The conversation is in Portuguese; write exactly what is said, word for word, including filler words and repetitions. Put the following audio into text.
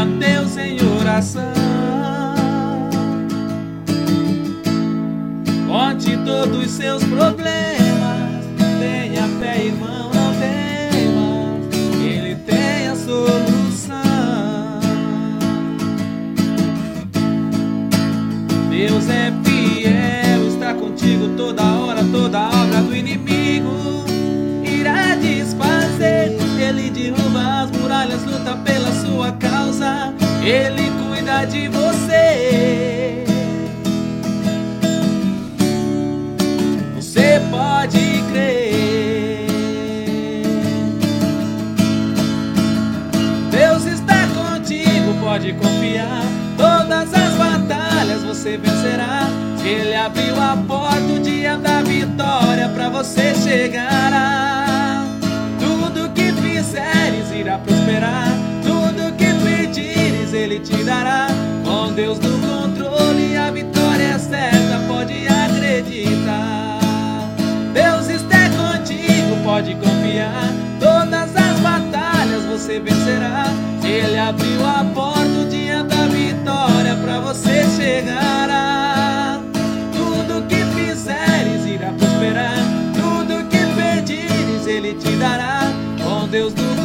Deus em oração. Conte todos os seus problemas, tenha fé, irmão, não temas, Ele tem a solução. Deus é fiel, está contigo toda hora, toda obra do inimigo irá desfazer. Ele derruba as muralhas, luta pela sua causa, Ele cuida de você. Você pode crer. Deus está contigo, pode confiar. Todas as batalhas você vencerá. Se Ele abriu a porta, o dia da vitória pra você chegará. Tudo que fizeres irá prosperar. Tudo que pedires Ele te dará. Com Deus no controle, a vitória é certa, pode acreditar. Deus está contigo, pode confiar. Todas as batalhas você vencerá. Se Ele abriu a porta, o dia da vitória pra você chegará. Tudo que fizeres irá prosperar. Tudo que pedires Ele te dará. Com Deus no